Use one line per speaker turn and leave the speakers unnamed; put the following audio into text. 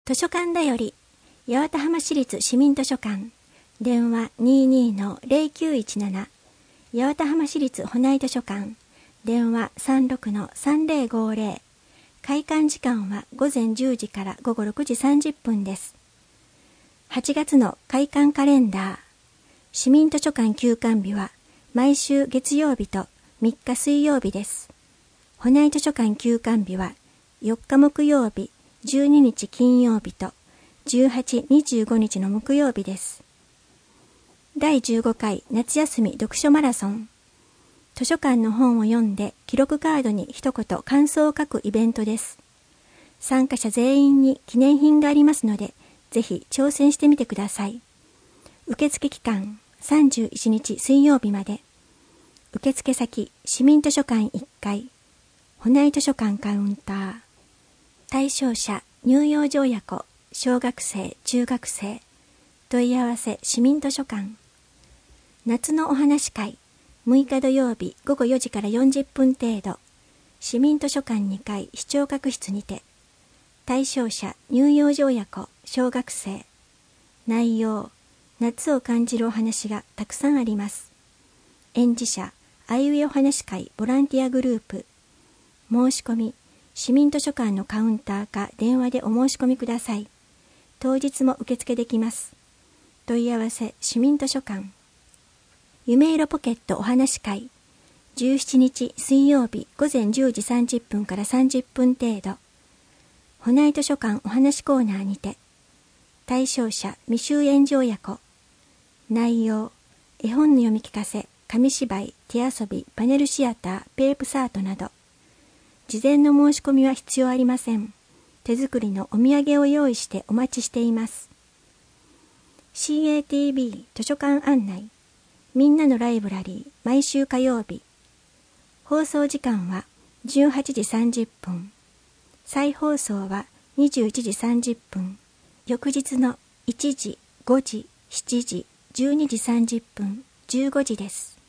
図書館だより八幡浜市立市民図書館電話 22-0917 八幡浜市立保内図書館電話 36-3050 開館時間は午前10時から午後6時30分です。8月の開館カレンダー市民図書館休館日は毎週月曜日と3日水曜日です。保内図書館休館日は4日木曜日、12日金曜日と18、25日の木曜日です。第15回夏休み読書マラソン。図書館の本を読んで記録カードに一言感想を書くイベントです。参加者全員に記念品がありますので、ぜひ挑戦してみてください。受付期間31日水曜日まで。受付先市民図書館1階、保内図書館カウンター。対象者乳幼児親子、小学生、中学生。問い合わせ市民図書館。夏のお話会6日土曜日午後4時から40分程度。市民図書館2階視聴覚室にて。対象者乳幼児親子、小学生。内容夏を感じるお話がたくさんあります。演示者あいうえお話会ボランティアグループ。申し込み市民図書館のカウンターか電話でお申し込みください。当日も受付できます。問い合わせ市民図書館。夢色ポケットお話会17日水曜日午前10時30分から30分程度。保内図書館お話コーナーにて。対象者未就園児親子。内容絵本の読み聞かせ、紙芝居、手遊び、パネルシアター、ペープサートなど。事前の申し込みは必要ありません。手作りのお土産を用意してお待ちしています。CATV 図書館案内。みんなのライブラリー毎週火曜日。放送時間は18時30分。再放送は21時30分。翌日の1時、5時、7時、12時30分、15時です。